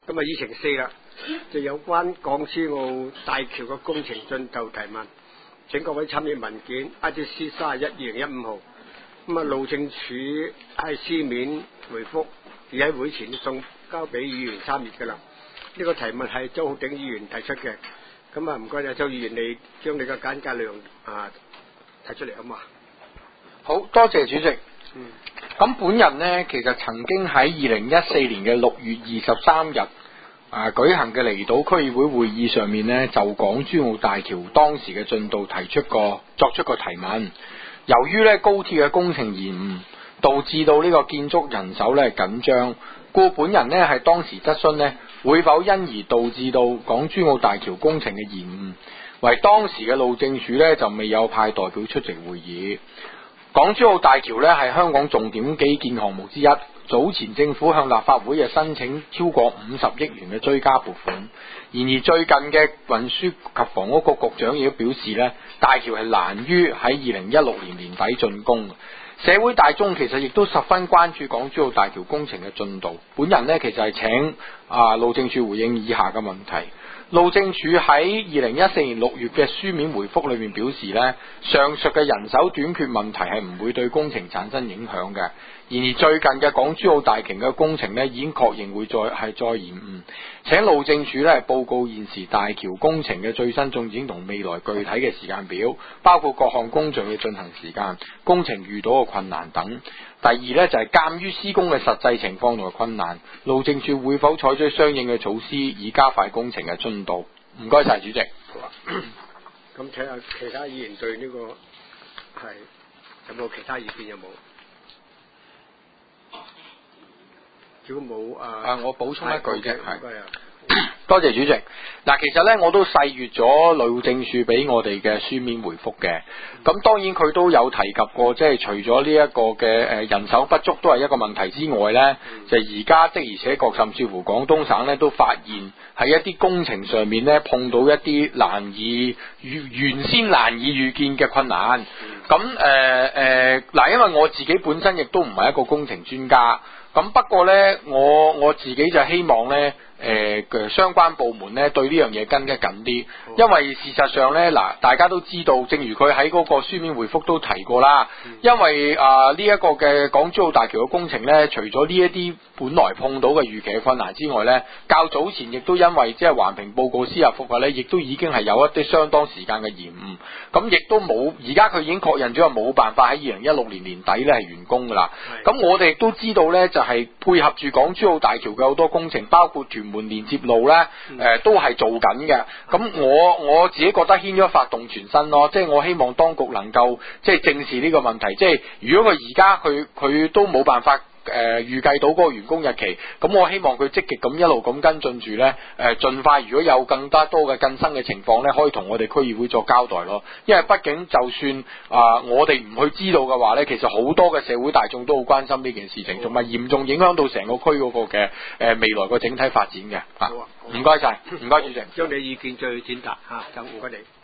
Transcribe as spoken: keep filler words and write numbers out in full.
咁啊，議程四啦，就有關港珠澳大橋嘅工程進度提問，請各位參閱文件 I G C 三十一二零一五號。咁啊，路政署係書面回覆，而喺會前送交俾議員參閱㗎啦。呢個提問係周浩鼎議員提出嘅，咁啊唔該啊，周議員你將你嘅簡介內容啊提出嚟好嘛？ 好多謝主席。 嗯。 咁本人呢，其實曾經喺二零一四年嘅六月二十三日啊舉行嘅離島區議會會議上面呢，就港珠澳大橋當時嘅進度提出過作出個提問。由於咧高鐵嘅工程延誤，導致到呢個建築人手咧緊張，故本人呢係當時質詢呢會否因而導致到港珠澳大橋工程嘅延誤，為當時嘅路政署呢就未有派代表出席會議。港珠澳大橋呢係香港重點基建項目之一，早前政府向立法會嘅申請超過五十億元嘅追加撥款。然而最近嘅運輸及房屋局局長亦都表示呢，大橋係難於喺二零一六年年底竣工。社會大眾其實亦都十分關注港珠澳大橋工程嘅進度。本人呢其實係請啊路政署回應以下嘅問題。路政署喺二零一四年六月嘅書面回覆裏面表示呢，上述嘅人手短缺問題係唔會對工程產生影響嘅。然而最近嘅港珠澳大橋嘅工程呢已經確認會再係再延誤，請路政署呢報告現時大橋工程嘅最新進展同未來具體嘅時間表，包括各項工序嘅進行時間、工程遇到嘅困難等。第二呢，就係鑑於施工嘅實際情況同埋困難，路政署會否採取相應嘅措施以加快工程嘅進度？唔該晒主席。 好啊。咁睇下其他議員對呢、這個係有冇其他意見有冇？如果冇啊， 啊，我補充一句啫，係。 多謝主席。嗱，其實咧我都細閱咗路政署俾我哋嘅書面回覆嘅。咁當然佢都有提及過，即係除咗呢一個嘅誒人手不足都係一個問題之外咧，嗯、就而家的而且確甚至乎廣東省咧都發現喺一啲工程上面咧碰到一啲難以預原先難以預見嘅困難。咁誒誒嗱，因為我自己本身亦都唔係一個工程專家。咁不過呢，我我自己就希望呢，誒、呃、嘅相關部門呢對呢樣嘢跟得緊啲，因為事實上呢，嗱，大家都知道，正如佢喺嗰個書面回覆都提過啦，因為啊呢一個嘅港珠澳大橋嘅工程呢，除咗呢一啲本來碰到嘅預期嘅困難之外呢，較早前亦都因為即係環評報告司法覆核呢，亦都已經係有一啲相當時間嘅延誤，咁亦都冇，而家佢已經確認咗冇辦法喺二零一六年年底呢係完工噶啦，咁我哋亦都知道呢，就係配合住港珠澳大橋嘅好多工程，包括屯門連接路咧，誒、呃、都係做緊嘅。咁我我自己覺得牽咗發動全身咯，即係我希望當局能夠即係正視呢個問題。即係如果佢而家佢佢都冇辦法。誒、呃、預計到嗰個完工日期，咁我希望佢積極咁一路咁跟進住呢，誒、呃、盡快如果有更加多嘅更新嘅情況呢，可以同我哋區議會作交代咯。因為畢竟就算啊、呃、我哋唔去知道嘅話呢，其實好多嘅社會大眾都好關心呢件事情，同埋嚴重影響到成個區嗰個嘅誒、呃、未來個整體發展嘅。啊，唔該晒，唔該主席， 將你意見再轉達嚇，就唔該你。